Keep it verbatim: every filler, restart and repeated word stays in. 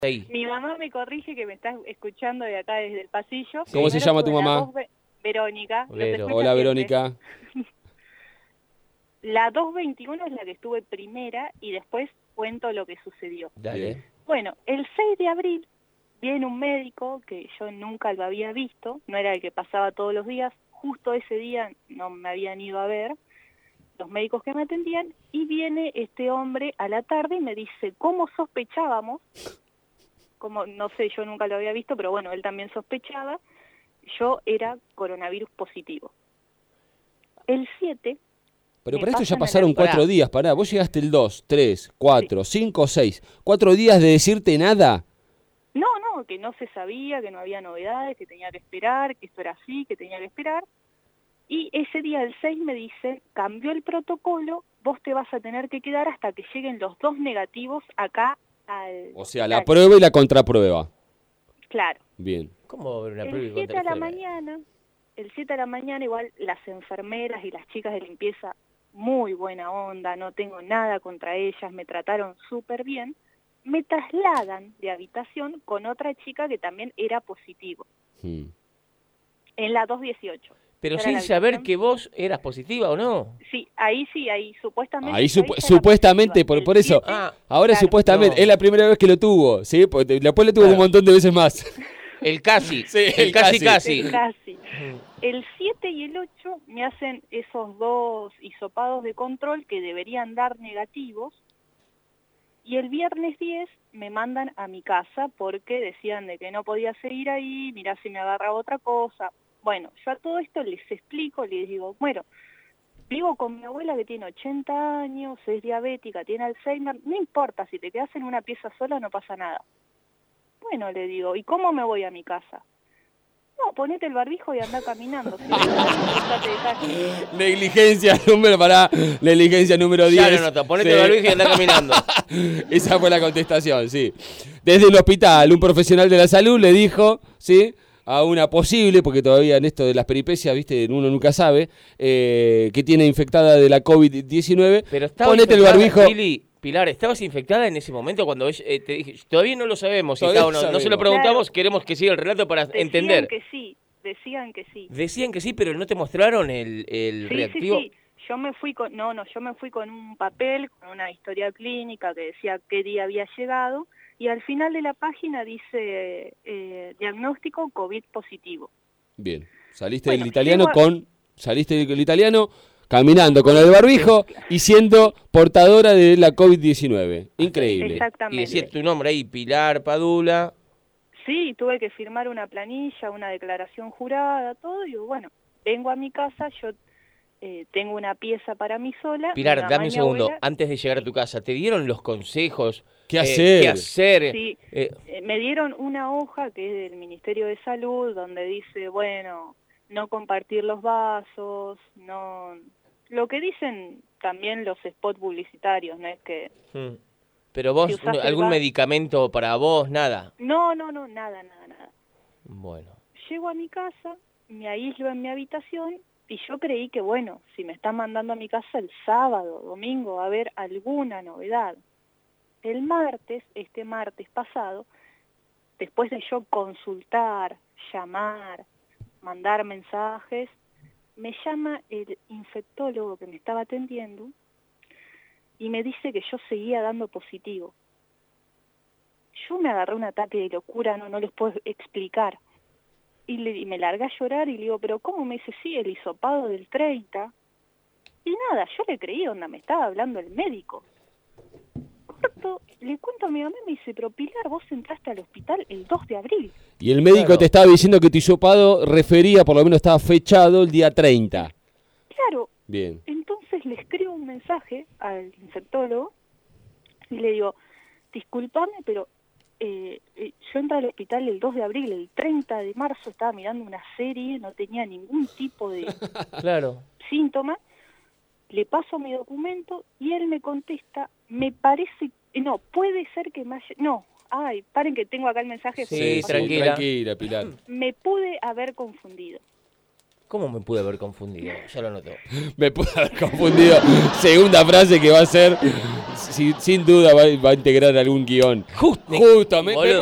Ahí. Mi mamá me corrige que me está escuchando de acá desde el pasillo. ¿Cómo se llama tu mamá? Ve Verónica. Vero. Hola, siempre. Verónica. La dos veintiuno es la que estuve primera y después cuento lo que sucedió. Dale. Bueno, el seis de abril viene un médico que yo nunca lo había visto, no era el que pasaba todos los días, justo ese día no me habían ido a ver los médicos que me atendían, y viene este hombre a la tarde y me dice, ¿cómo sospechábamos? Como, no sé, yo nunca lo había visto, pero bueno, él también sospechaba, yo era coronavirus positivo. El siete... Pero para esto ya pasaron cuatro días, pará, vos llegaste el dos, tres, cuatro, cinco, seis, cuatro días de decirte nada. No, no, que no se sabía, que no había novedades, que tenía que esperar, que esto era así, que tenía que esperar. Y ese día, el seis, me dicen, cambió el protocolo, vos te vas a tener que quedar hasta que lleguen los dos negativos acá al... O sea, la prueba y la contraprueba. Claro. Bien. ¿Cómo una prueba y El siete a la contraprueba? mañana, el siete a la mañana, igual las enfermeras y las chicas de limpieza, muy buena onda, no tengo nada contra ellas, me trataron súper bien, me trasladan de habitación con otra chica que también era positivo, Hmm. en la dos dieciocho. Pero Era sin la saber habitación. que vos eras positiva o no. Sí, ahí sí, ahí supuestamente. Ahí yo supu- era supuestamente, positiva. por, El por eso, siete, Ah, ahora claro. supuestamente, No. es la primera vez que lo tuvo, ¿sí? Porque después lo tuvo Claro. un montón de veces más. El casi. Sí, el, el casi casi. casi. casi. El siete y el ocho me hacen esos dos hisopados de control que deberían dar negativos, y el viernes diez me mandan a mi casa porque decían de que no podía seguir ahí, mirá si me agarraba otra cosa. Bueno, yo a todo esto les explico, les digo, bueno, vivo con mi abuela que tiene ochenta años, es diabética, tiene Alzheimer, no importa, si te quedas en una pieza sola no pasa nada. Bueno, le digo, ¿y cómo me voy a mi casa? No, ponete el barbijo y anda caminando. Si no, de calle. Negligencia número, pará, negligencia número diez. Ya lo noto, ponete Sí. el barbijo y andá caminando. Esa fue la contestación, sí. Desde el hospital, un profesional de la salud le dijo, ¿sí?, a una posible, porque todavía en esto de las peripecias, viste, uno nunca sabe, eh, que tiene infectada de la COVID diecinueve, Pero estaba ponete el infectada, barbijo. Pili, Pilar, ¿estabas infectada en ese momento cuando ella, eh, te dije? Todavía no lo sabemos, si Todavía está o no, no no se lo sabemos. preguntamos, Claro. queremos que siga el relato para Decían entender. que sí, decían que sí. Decían que sí, pero no te mostraron el, el Sí, reactivo. sí, sí. Yo me fui con, no, no, yo me fui con un papel, con una historia clínica que decía qué día había llegado, y al final de la página dice eh, diagnóstico COVID positivo. Bien, saliste Bueno, del italiano llego a- con, saliste del italiano caminando con el barbijo y siendo portadora de la COVID diecinueve. Increíble. Y Exactamente. decía tu nombre ahí, Pilar Padula. Sí, tuve que firmar una planilla, una declaración jurada, todo, y bueno, vengo a mi casa, yo eh, tengo una pieza para mí sola. Pilar, mi mamá dame y un mi segundo, abuela- antes de llegar a tu casa, ¿te dieron los consejos? ¿Qué eh, hacer? ¿Qué hacer? Sí, Eh, eh, me dieron una hoja que es del Ministerio de Salud, donde dice, bueno, no compartir los vasos, no... Lo que dicen también los spots publicitarios, ¿no es que... hmm. Pero vos, Si usás el ¿algún va- medicamento para vos? Nada. No, no, no, nada, nada, nada. Bueno. Llego a mi casa, me aíslo en mi habitación y yo creí que, bueno, si me están mandando a mi casa el sábado, domingo, va a haber alguna novedad. El martes, este martes pasado, después de yo consultar, llamar, mandar mensajes, me llama el infectólogo que me estaba atendiendo y me dice que yo seguía dando positivo. Yo me agarré un ataque de locura, no, no les puedo explicar. Y, le, y me largué a llorar y le digo, ¿pero cómo? Me dice, sí, el hisopado del treinta. Y nada, yo le creí, onda, me estaba hablando el médico. Corto, le cuento a mi mamá y me dice, pero Pilar, vos entraste al hospital el dos de abril. Y el médico Claro. te estaba diciendo que tu hisopado refería, por lo menos estaba fechado el día treinta. Claro, Bien. entonces le escribo un mensaje al infectólogo y le digo, disculpame, pero eh, eh, yo entré al hospital el dos de abril, el treinta de marzo estaba mirando una serie, no tenía ningún tipo de Claro. síntoma, le paso mi documento y él me contesta, me parece, no, puede ser que me haya, no, ay, paren que tengo acá el mensaje. Sí, porque- tranquila. tranquila, Pilar. Me pude haber confundido. ¿Cómo me pude haber confundido? Ya lo noto. Me pude haber confundido. Segunda frase que va a ser, sin, sin duda, va, va a integrar algún guión. Just- Justo, me- boludo. me